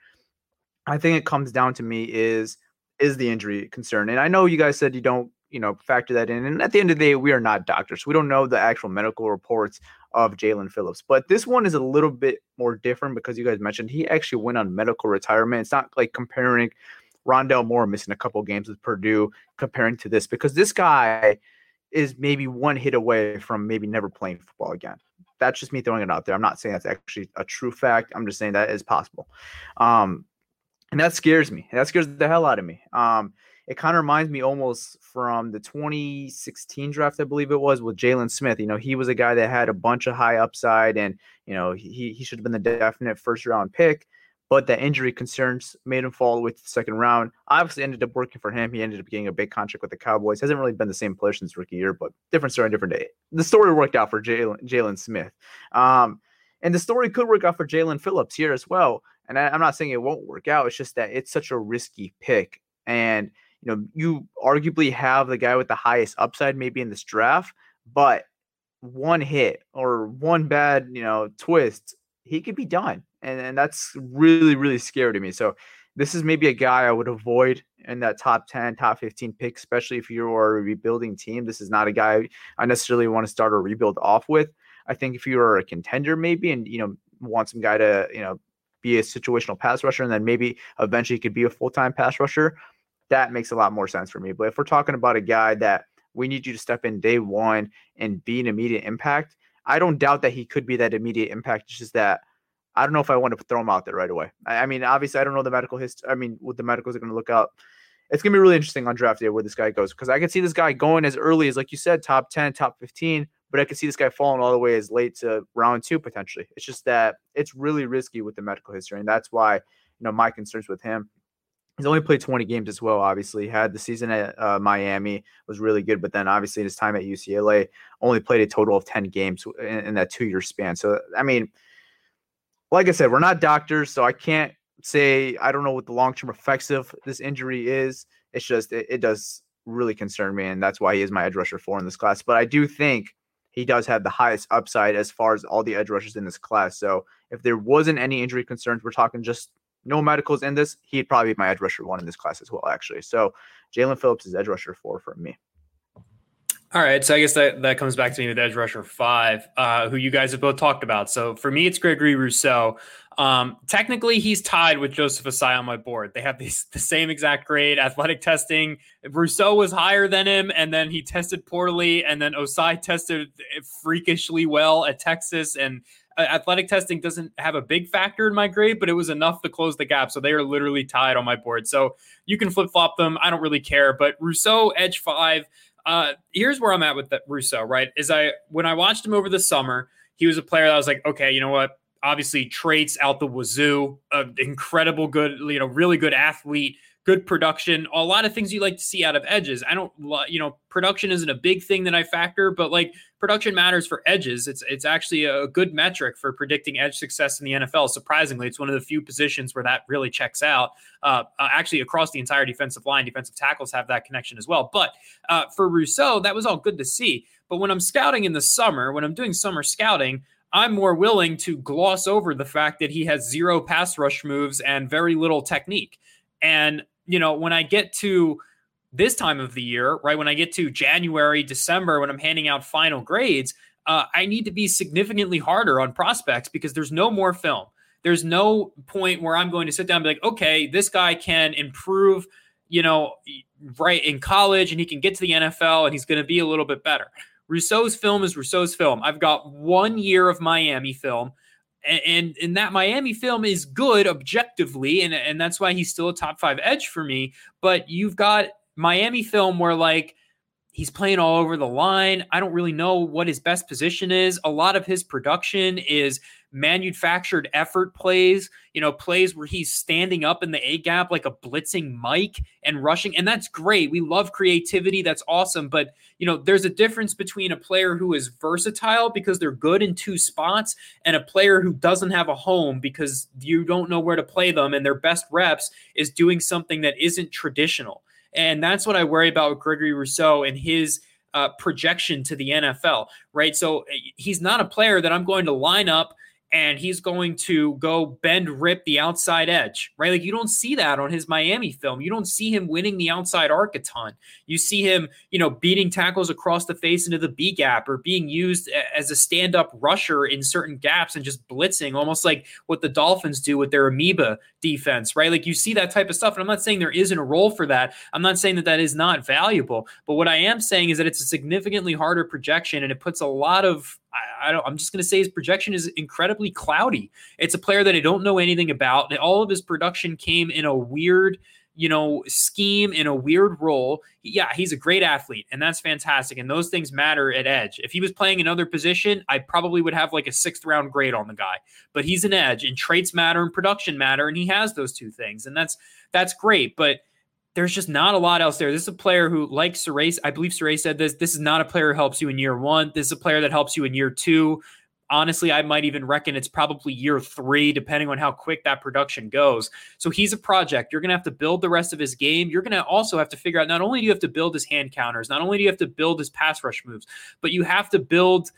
I think it comes down to me is, is the injury concern. And I know you guys said you don't, you know, factor that in. And at the end of the day, we are not doctors. We don't know the actual medical reports of Jaelan Phillips. But this one is a little bit more different because you guys mentioned he actually went on medical retirement. It's not like comparing Rondale Moore missing a couple games with Purdue comparing to this, because this guy is maybe one hit away from maybe never playing football again. That's just me throwing it out there. I'm not saying that's actually a true fact. I'm just saying that is possible. Um, and that scares me. That scares the hell out of me. Um, It kind of reminds me almost from the twenty sixteen draft, I believe it was, with Jalen Smith. You know, he was a guy that had a bunch of high upside and, you know, he he should have been the definite first round pick, but the injury concerns made him fall with the second round. Obviously ended up working for him. He ended up getting a big contract with the Cowboys. Hasn't really been the same player since rookie year, but different story, different day. The story worked out for Jalen Jalen Smith. Um, and the story could work out for Jaelan Phillips here as well. And I, I'm not saying it won't work out. It's just that it's such a risky pick. And you know, you arguably have the guy with the highest upside maybe in this draft, but one hit or one bad, you know, twist, he could be done. And, and that's really, really scary to me. So this is maybe a guy I would avoid in that top ten, top fifteen pick, especially if you are a rebuilding team. This is not a guy I necessarily want to start a rebuild off with. I think if you are a contender maybe and, you know, want some guy to, you know, be a situational pass rusher and then maybe eventually could be a full-time pass rusher, that makes a lot more sense for me. But if we're talking about a guy that we need you to step in day one and be an immediate impact, I don't doubt that he could be that immediate impact. It's just that I don't know if I want to throw him out there right away. I, I mean, obviously, I don't know the medical history. I mean, what the medicals are going to look out. It's going to be really interesting on draft day where this guy goes, because I could see this guy going as early as, like you said, top ten, top fifteen, but I could see this guy falling all the way as late to round two potentially. It's just that it's really risky with the medical history, and that's why, you know, my concerns with him. He's only played twenty games as well, obviously. Had the season at uh, Miami, was really good, but then obviously his time at U C L A only played a total of ten games in, in that two-year span. So, I mean, like I said, we're not doctors, so I can't say I don't know what the long-term effects of this injury is. It's just it, it does really concern me, and that's why he is my edge rusher four in this class. But I do think he does have the highest upside as far as all the edge rushers in this class. So if there wasn't any injury concerns, we're talking just no medicals in this, he'd probably be my edge rusher one in this class as well, actually. So Jaelan Phillips is edge rusher four for me. All right, so I guess that, that comes back to me with edge rusher five, uh, who you guys have both talked about. So for me, it's Gregory Rousseau. Um, technically, he's tied with Joseph Ossai on my board. They have these, the same exact grade, athletic testing. Rousseau was higher than him, and then he tested poorly, and then Ossai tested freakishly well at Texas, and athletic testing doesn't have a big factor in my grade, but it was enough to close the gap. So they are literally tied on my board. So you can flip-flop them. I don't really care. But Rousseau, edge five, uh, here's where I'm at with that Rousseau, right? Is I when I watched him over the summer, he was a player that I was like, okay, you know what? Obviously, traits out the wazoo, uh, incredible good, you know, really good athlete, good production, a lot of things you like to see out of edges. I don't, you know, production isn't a big thing that I factor, but like production matters for edges. It's it's actually a good metric for predicting edge success in the N F L. Surprisingly, it's one of the few positions where that really checks out. Uh, uh, actually, across the entire defensive line, defensive tackles have that connection as well. But uh, for Rousseau, that was all good to see. But when I'm scouting in the summer, when I'm doing summer scouting, I'm more willing to gloss over the fact that he has zero pass rush moves and very little technique. And, you know, when I get to this time of the year, right, when I get to January, December, when I'm handing out final grades, uh, I need to be significantly harder on prospects because there's no more film. There's no point where I'm going to sit down and be like, okay, this guy can improve, you know, right in college and he can get to the N F L and he's going to be a little bit better. Rousseau's film is Rousseau's film. I've got one year of Miami film, and, and, and that Miami film is good objectively, and, and that's why he's still a top five edge for me. But you've got Miami film where, like, he's playing all over the line. I don't really know what his best position is. A lot of his production is manufactured effort plays, you know, plays where he's standing up in the A gap like a blitzing Mike and rushing. And that's great. We love creativity. That's awesome. But, you know, there's a difference between a player who is versatile because they're good in two spots and a player who doesn't have a home because you don't know where to play them. And their best reps is doing something that isn't traditional. And that's what I worry about with Gregory Rousseau and his uh, projection to the N F L, right? So he's not a player that I'm going to line up and he's going to go bend, rip the outside edge, right? Like you don't see that on his Miami film. You don't see him winning the outside arc a ton. You see him, you know, beating tackles across the face into the B gap or being used as a stand-up rusher in certain gaps and just blitzing, almost like what the Dolphins do with their amoeba defense, right? Like you see that type of stuff. And I'm not saying there isn't a role for that. I'm not saying that that is not valuable. But what I am saying is that it's a significantly harder projection and it puts a lot of I, I don't, I'm just going to say his projection is incredibly cloudy. It's a player that I don't know anything about. All of his production came in a weird, you know, scheme, in a weird role. Yeah, he's a great athlete, and that's fantastic. And those things matter at edge. If he was playing another position, I probably would have like a sixth round grade on the guy. But he's an edge, and traits matter and production matter, and he has those two things, and that's that's great. But there's just not a lot else there. This is a player who, like Saray, I believe Saray said this, this is not a player who helps you in year one. This is a player that helps you in year two. Honestly, I might even reckon it's probably year three, depending on how quick that production goes. So he's a project. You're going to have to build the rest of his game. You're going to also have to figure out, not only do you have to build his hand counters, not only do you have to build his pass rush moves, but you have to build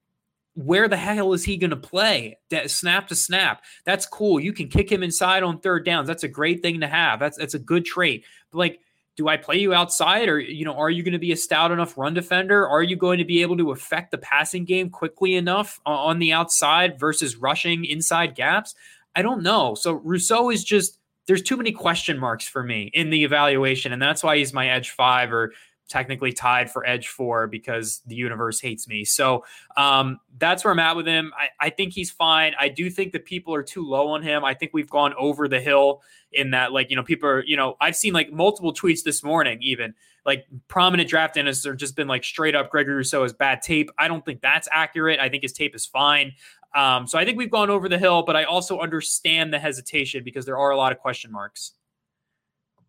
where the hell is he going to play? That snap to snap. That's cool. You can kick him inside on third downs. That's a great thing to have. That's that's a good trait. But like, do I play you outside, or you know, are you going to be a stout enough run defender? Are you going to be able to affect the passing game quickly enough on the outside versus rushing inside gaps? I don't know. So Rousseau is just, there's too many question marks for me in the evaluation, and that's why he's my edge five, or technically tied for edge four because the universe hates me. So um, that's where I'm at with him. I, I think he's fine. I do think that people are too low on him. I think we've gone over the hill in that, like, you know, people are, you know, I've seen like multiple tweets this morning, even like prominent draft analysts have just been like straight up Gregory Rousseau has bad tape. I don't think that's accurate. I think his tape is fine. Um, so I think we've gone over the hill, but I also understand the hesitation because there are a lot of question marks.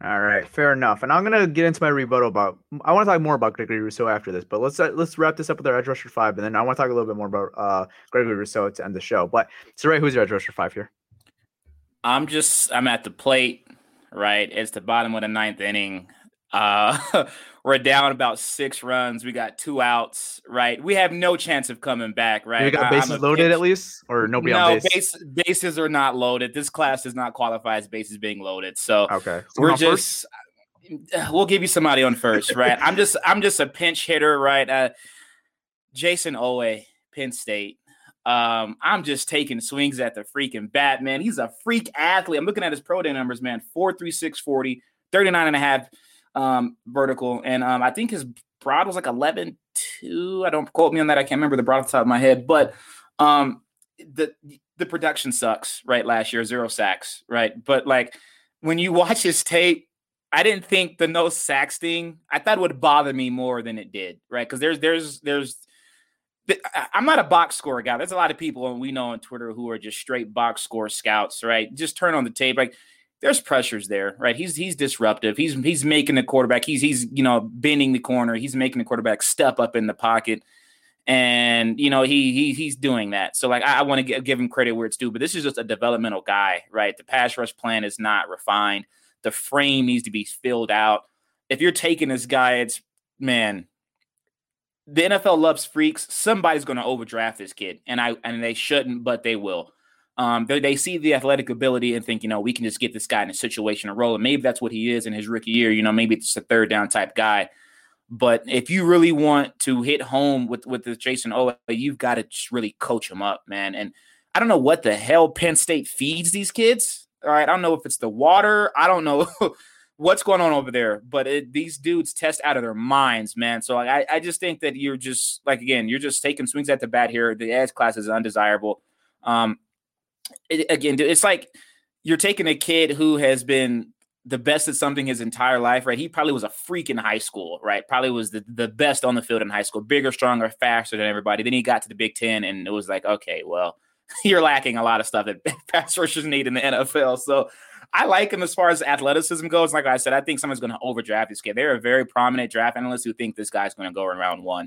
All right, fair enough. And I'm gonna get into my rebuttal about. I want to talk more about Gregory Rousseau after this, but let's uh, let's wrap this up with our edge rusher five, and then I want to talk a little bit more about uh, Gregory Rousseau to end the show. But so, Ray, who's your edge rusher five here? I'm just I'm at the plate, right? It's the bottom of the ninth inning. Uh, we're down about six runs. We got two outs, right? We have no chance of coming back, right? We got bases loaded pitch. At least, or nobody no, on base? base bases are not loaded. This class does not qualify as bases being loaded. So okay, Someone we're just first? We'll give you somebody on first, right? I'm just I'm just a pinch hitter, right? Uh, Jayson Oweh, Penn State. Um, I'm just taking swings at the freaking bat, man. He's a freak athlete. I'm looking at his pro day numbers, man. four three six forty, thirty-nine and a half um, vertical. And um, I think his broad was like eleven two. I don't quote me on that. I can't remember the broad off the top of my head. But um, the the production sucks, right? Last year, zero sacks, right? But like when you watch his tape, I didn't think the no sacks thing, I thought it would bother me more than it did, right? Because there's there's there's I'm not a box score guy. There's a lot of people we know on Twitter who are just straight box score scouts, right? Just turn on the tape. Like there's pressures there, right? He's he's disruptive. He's he's making the quarterback. He's he's you know bending the corner. He's making the quarterback step up in the pocket, and you know he he he's doing that. So like I, I want to give him credit where it's due. But this is just a developmental guy, right? The pass rush plan is not refined. The frame needs to be filled out. If you're taking this guy, it's man. The N F L loves freaks. Somebody's going to overdraft this kid, and I and they shouldn't, but they will. Um, they, they see the athletic ability and think, you know, we can just get this guy in a situation to roll, and maybe that's what he is in his rookie year. You know, maybe it's a third down type guy. But if you really want to hit home with with the Jayson Oweh, you've got to just really coach him up, man. And I don't know what the hell Penn State feeds these kids. All right, I don't know if it's the water. I don't know. What's going on over there? But it, these dudes test out of their minds, man. So I, I just think that you're just like, again, you're just taking swings at the bat here. The edge class is undesirable. Um, it, again, it's like you're taking a kid who has been the best at something his entire life, right? He probably was a freak in high school, right? Probably was the, the best on the field in high school, bigger, stronger, faster than everybody. Then he got to the Big Ten, and it was like, okay, well, you're lacking a lot of stuff that pass rushers need in the N F L. So I like him as far as athleticism goes. Like I said, I think someone's going to overdraft this kid. They're a very prominent draft analyst who think this guy's going to go in round one.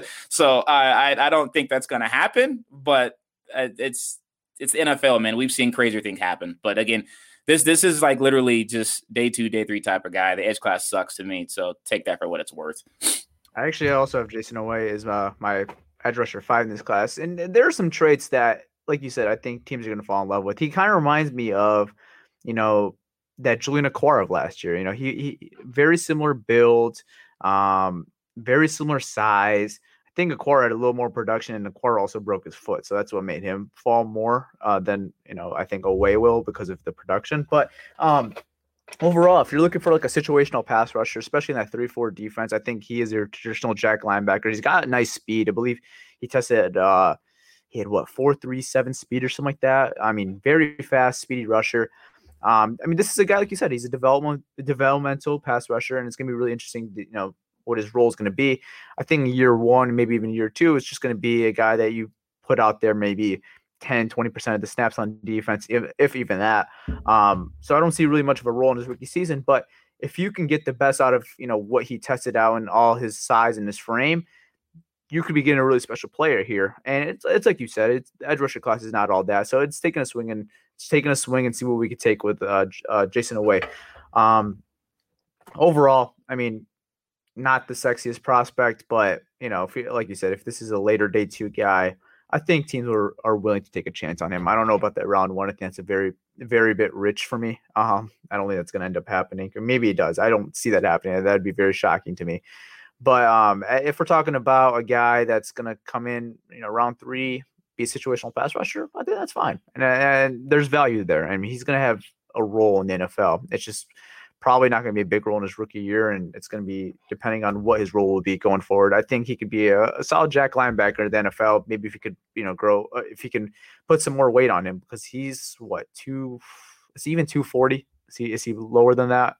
so I, I I don't think that's going to happen. But it's it's the N F L, man. We've seen crazier things happen. But again, this this is like literally just day two, day three type of guy. The edge class sucks to me. So take that for what it's worth. I actually also have Jayson Oweh as uh, my edge rusher five in this class, and there are some traits that, like you said, I think teams are going to fall in love with. He kind of reminds me of, you know, that Julian Okwara of last year. You know, he, he very similar build, um, very similar size. I think Okwara had a little more production, and Okwara also broke his foot, so that's what made him fall more uh, than, you know, I think Oweh will because of the production. But um, overall, if you're looking for like a situational pass rusher, especially in that three four defense, I think he is your traditional jack linebacker. He's got nice speed. I believe he tested uh, he had what four three seven speed or something like that. I mean, very fast, speedy rusher. Um, I mean, this is a guy, like you said, he's a development developmental pass rusher, and it's gonna be really interesting to, you know, what his role is going to be. I think year one, maybe even year two, is just going to be a guy that you put out there maybe ten, twenty percent of the snaps on defense, if, if even that. Um, so I don't see really much of a role in his rookie season, but if you can get the best out of, you know, what he tested out and all his size and his frame, you could be getting a really special player here. And it's it's like you said, it's edge rusher class is not all that. So it's taking a swing and it's taking a swing and see what we could take with uh, uh, Jayson Oweh. Um, overall, I mean, not the sexiest prospect, but, you know, if you, like you said, if this is a later day two guy, I think teams are, are willing to take a chance on him. I don't know about that round one. I think that's a very, very bit rich for me. Um, I don't think that's going to end up happening. Or maybe it does. I don't see that happening. That'd be very shocking to me. But um, if we're talking about a guy that's going to come in, you know, round three, be a situational pass rusher, I think that's fine. And, and there's value there. I mean, he's going to have a role in the N F L. It's just probably not going to be a big role in his rookie year, and it's going to be depending on what his role will be going forward. I think he could be a, a solid jack linebacker in the N F L. Maybe if he could, you know, grow, uh, if he can put some more weight on him, because he's what two, is he even two forty? Is he is he lower than that?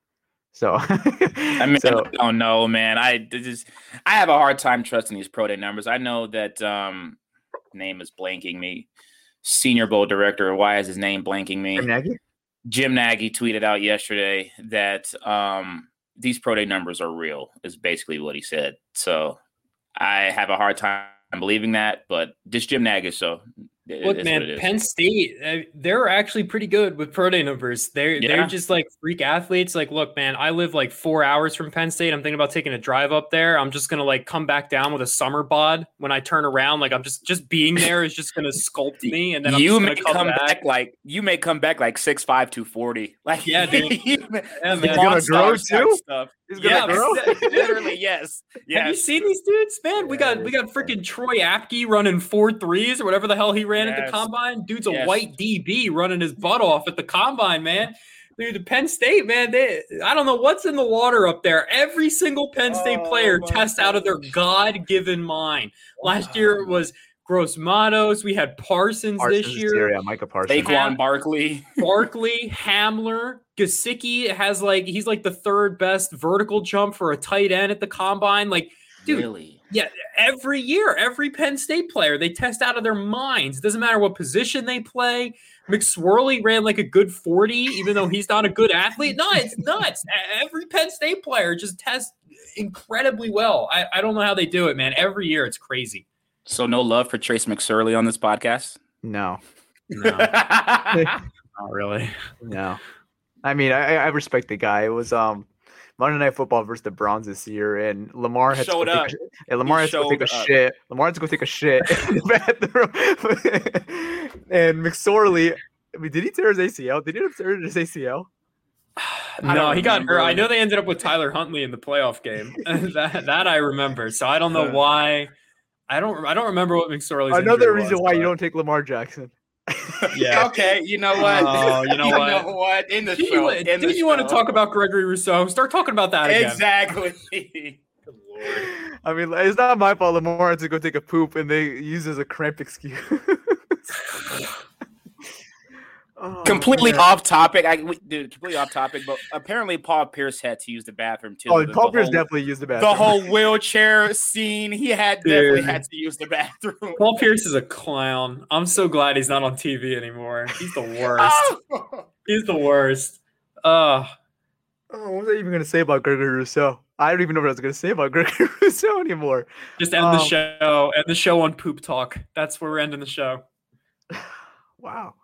So I mean, so, I don't know, man. I just I have a hard time trusting these pro day numbers. I know that um, name is blanking me. Senior Bowl director. Why is his name blanking me? Nagy? Jim Nagy tweeted out yesterday that um, these pro day numbers are real, is basically what he said. So I have a hard time believing that, but this Jim Nagy, so look, man, Penn State, uh, they're actually pretty good with pro day numbers. They're yeah. they're just like freak athletes. Like, look, man, I live like four hours from Penn State. I'm thinking about taking a drive up there. I'm just gonna like come back down with a summer bod when I turn around. Like, I'm just just being there is just gonna sculpt me, and then I'm you just may come, come back. back like you may come back like six five, two forty. Like, yeah, dude. yeah, man. He's gonna grow too. Stuff. He's gonna yeah, grow. Literally, yes. yes. Have you seen these dudes, man? We got we got freaking Troy Apke running four threes or whatever the hell he ran yes. at the combine. Dude's a yes. white D B running his butt off at the combine, man. Dude, the Penn State, man, they I don't know what's in the water up there. Every single Penn State oh, player tests God. out of their God-given mind. Wow. Last year it was Gross Matos. We had Parsons, Parsons this year. Yeah, Micah Parsons. Saquon Ham- Barkley. Barkley, Hamler, Gesicki has like he's like the third best vertical jump for a tight end at the combine. Like, dude, really? Yeah, every year, every Penn State player, they test out of their minds. It doesn't matter what position they play. McSwirly ran like a good forty, even though he's not a good athlete. No, it's nuts. Every Penn State player just tests incredibly well. I, I don't know how they do it, man. Every year, it's crazy. So no love for Trace McSorley on this podcast? No. No. Not really. No. I mean, I, I respect the guy. It was um Monday Night Football versus the Browns this year, and Lamar had showed to go up. Take a, and Lamar had to go take a up. shit. Lamar had to go take a shit in the bathroom. And McSorley, I mean, did he tear his A C L? Did he end up tearing his A C L? No, he got hurt. I know they ended up with Tyler Huntley in the playoff game. that that I remember. So I don't know why. I don't. I don't remember what McSorley's. Another reason was, why but... you don't take Lamar Jackson. Yeah. Okay. You know what? Oh, you know you what? know what? In the did show. You, in did the you show. want to talk about Gregory Rousseau? Start talking about that again. Exactly. Good Lord. I mean, it's not my fault. Lamar had to go take a poop, and they use it as a cramp excuse. Oh, completely man. off topic. I we, dude, completely off topic. But apparently, Paul Pierce had to use the bathroom too. Oh, the, Paul the Pierce whole, definitely used the bathroom. The whole wheelchair scene, he had dude. definitely had to use the bathroom. Paul Pierce is a clown. I'm so glad he's not on T V anymore. He's the worst. Oh. He's the worst. Uh, oh, what was I even going to say about Gregory Rousseau? I don't even know what I was going to say about Gregory Rousseau anymore. Just end um, the show. End the show on poop talk. That's where we're ending the show. Wow.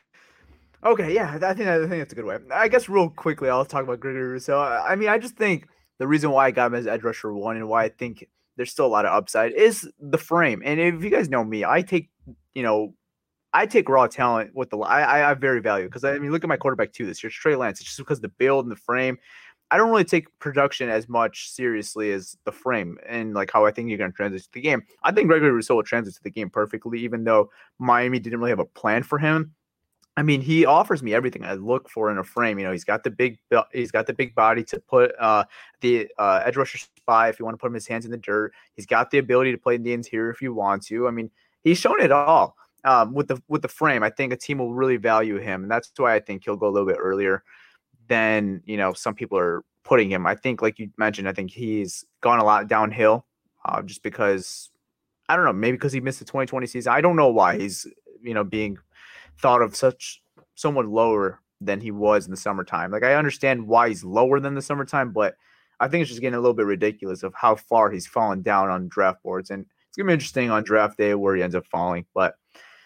Okay, yeah, I think I think that's a good way. I guess real quickly, I'll talk about Gregory Rousseau. I mean, I just think the reason why I got him as edge rusher one and why I think there's still a lot of upside is the frame. And if you guys know me, I take, you know, I take raw talent with the I I very value because I mean, look at my quarterback too this year, Trey Lance. It's just because of the build and the frame. I don't really take production as much seriously as the frame and like how I think you're going to transit to the game. I think Gregory Rousseau will transit to the game perfectly, even though Miami didn't really have a plan for him. I mean, he offers me everything I look for in a frame. You know, he's got the big, he's got the big body to put uh, the uh, edge rusher spy if you want to put him his hands in the dirt. He's got the ability to play in the interior if you want to. I mean, he's shown it all um, with the with the frame. I think a team will really value him, and that's why I think he'll go a little bit earlier than you know some people are putting him. I think, like you mentioned, I think he's gone a lot downhill uh, just because I don't know, maybe because he missed the twenty twenty season. I don't know why he's you know being thought of such somewhat lower than he was in the summertime. Like I understand why he's lower than the summertime, but I think it's just getting a little bit ridiculous of how far he's fallen down on draft boards. And it's gonna be interesting on draft day where he ends up falling. But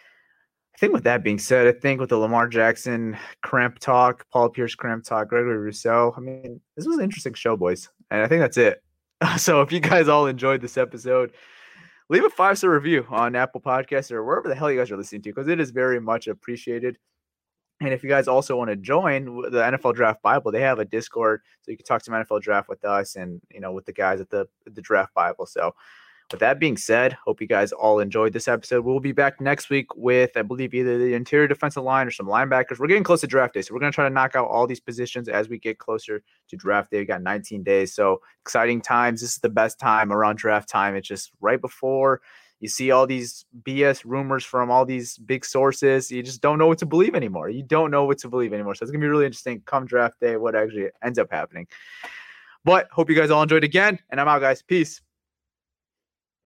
I think with that being said, I think with the Lamar Jackson cramp talk, Paul Pierce cramp talk, Gregory Rousseau, I mean, this was an interesting show, boys. And I think that's it. So if you guys all enjoyed this episode, leave a five-star review on Apple Podcasts or wherever the hell you guys are listening to, because it is very much appreciated. And if you guys also want to join the N F L Draft Bible, they have a Discord, so you can talk some N F L Draft with us and, you know, with the guys at the, the Draft Bible. So with that being said, hope you guys all enjoyed this episode. We'll be back next week with, I believe, either the interior defensive line or some linebackers. We're getting close to draft day, so we're going to try to knock out all these positions as we get closer to draft day. We got nineteen days, so exciting times. This is the best time around draft time. It's just right before you see all these B S rumors from all these big sources. You just don't know what to believe anymore. You don't know what to believe anymore. So it's going to be really interesting come draft day what actually ends up happening. But hope you guys all enjoyed again, and I'm out, guys. Peace.